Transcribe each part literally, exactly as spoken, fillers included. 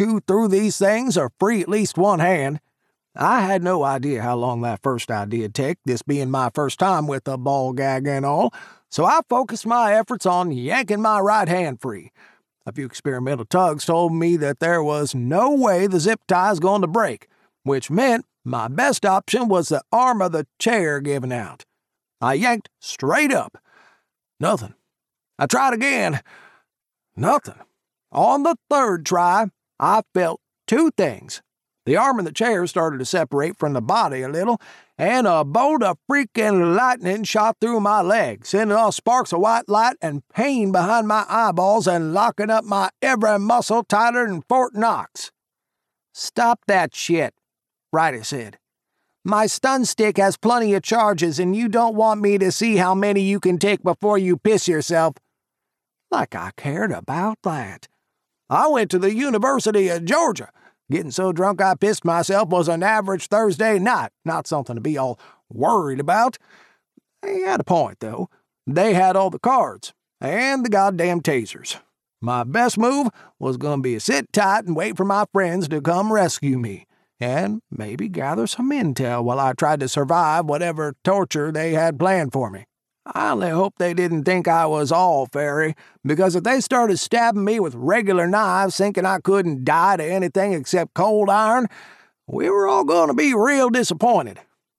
chew through these things or free at least one hand. I had no idea how long that first idea'd take, this being my first time with a ball gag and all, so I focused my efforts on yanking my right hand free. A few experimental tugs told me that there was no way the zip tie's going to break, which meant my best option was the arm of the chair giving out. I yanked straight up. Nothing. I tried again. Nothing. On the third try, I felt two things. The arm of the chair started to separate from the body a little, and a bolt of freaking lightning shot through my leg, sending off sparks of white light and pain behind my eyeballs and locking up my every muscle tighter than Fort Knox. "Stop that shit," Ryder said. "My stun stick has plenty of charges, and you don't want me to see how many you can take before you piss yourself." Like I cared about that. I went to the University of Georgia. Getting so drunk I pissed myself was an average Thursday night, not something to be all worried about. He had a point, though. They had all the cards, and the goddamn tasers. My best move was going to be to sit tight and wait for my friends to come rescue me, and maybe gather some intel while I tried to survive whatever torture they had planned for me. I only hope they didn't think I was all fairy, because if they started stabbing me with regular knives thinking I couldn't die to anything except cold iron, we were all going to be real disappointed.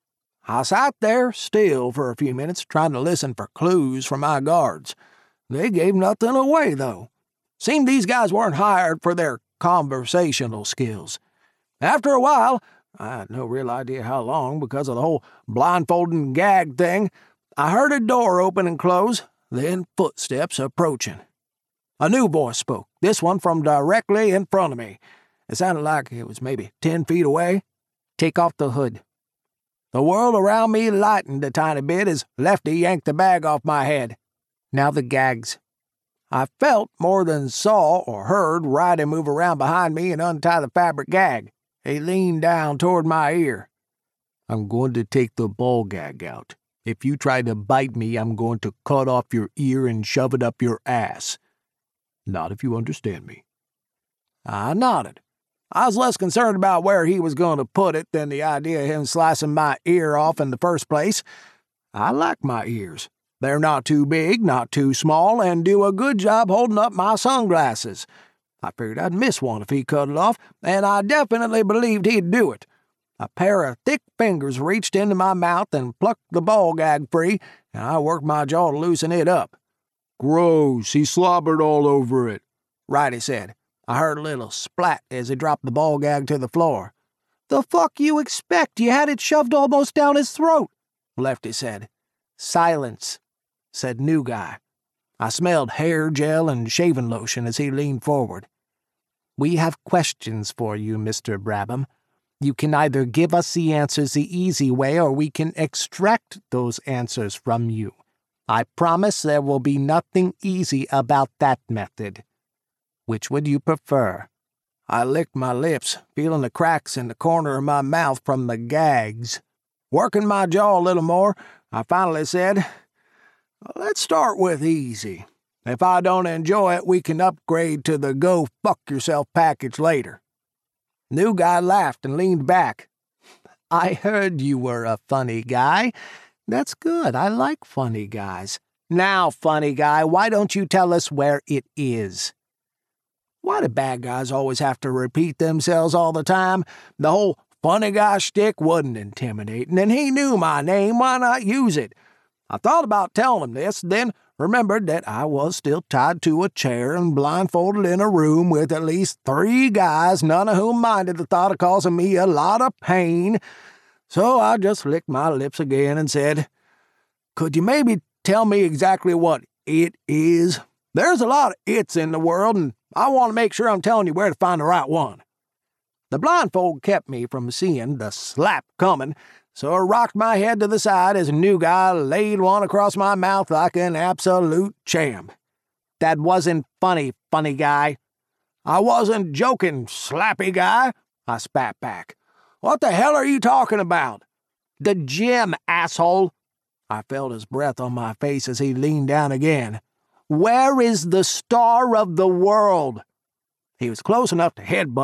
I sat there still for a few minutes trying to listen for clues from my guards. They gave nothing away, though. Seemed these guys weren't hired for their conversational skills. After a while, I had no real idea how long because of the whole blindfolding gag thing, I heard a door open and close, then footsteps approaching. A new voice spoke, this one from directly in front of me. It sounded like it was maybe ten feet away. "Take off the hood." The world around me lightened a tiny bit as Lefty yanked the bag off my head. "Now the gags." I felt more than saw or heard Ryder move around behind me and untie the fabric gag. He leaned down toward my ear. "I'm going to take the ball gag out. If you try to bite me, I'm going to cut off your ear and shove it up your ass. Not if you understand me." I nodded. I was less concerned about where he was going to put it than the idea of him slicing my ear off in the first place. I like my ears. They're not too big, not too small, and do a good job holding up my sunglasses. I figured I'd miss one if he cut it off, and I definitely believed he'd do it. A pair of thick fingers reached into my mouth and plucked the ball gag free, and I worked my jaw to loosen it up. "Gross, he slobbered all over it," Ryder said. I heard a little splat as he dropped the ball gag to the floor. "The fuck you expect? You had it shoved almost down his throat," Lefty said. "Silence," said New Guy. I smelled hair gel and shaving lotion as he leaned forward. "We have questions for you, Mister Brabham. You can either give us the answers the easy way, or we can extract those answers from you. I promise there will be nothing easy about that method. Which would you prefer?" I licked my lips, feeling the cracks in the corner of my mouth from the gags. Working my jaw a little more, I finally said, "Let's start with easy. If I don't enjoy it, we can upgrade to the go fuck yourself package later." New Guy laughed and leaned back. "I heard you were a funny guy. That's good. I like funny guys. Now, funny guy, why don't you tell us where it is?" Why do bad guys always have to repeat themselves all the time? The whole funny guy shtick wasn't intimidating, and he knew my name. Why not use it? I thought about telling him this, then remembered that I was still tied to a chair and blindfolded in a room with at least three guys, none of whom minded the thought of causing me a lot of pain. So I just licked my lips again and said, "Could you maybe tell me exactly what it is? There's a lot of it's in the world, and I want to make sure I'm telling you where to find the right one." The blindfold kept me from seeing the slap coming, so I rocked my head to the side as a New Guy laid one across my mouth like an absolute champ. "That wasn't funny, funny guy." "I wasn't joking, slappy guy," I spat back. "What the hell are you talking about?" "The gym, asshole." I felt his breath on my face as he leaned down again. "Where is the star of the world?" He was close enough to headbutt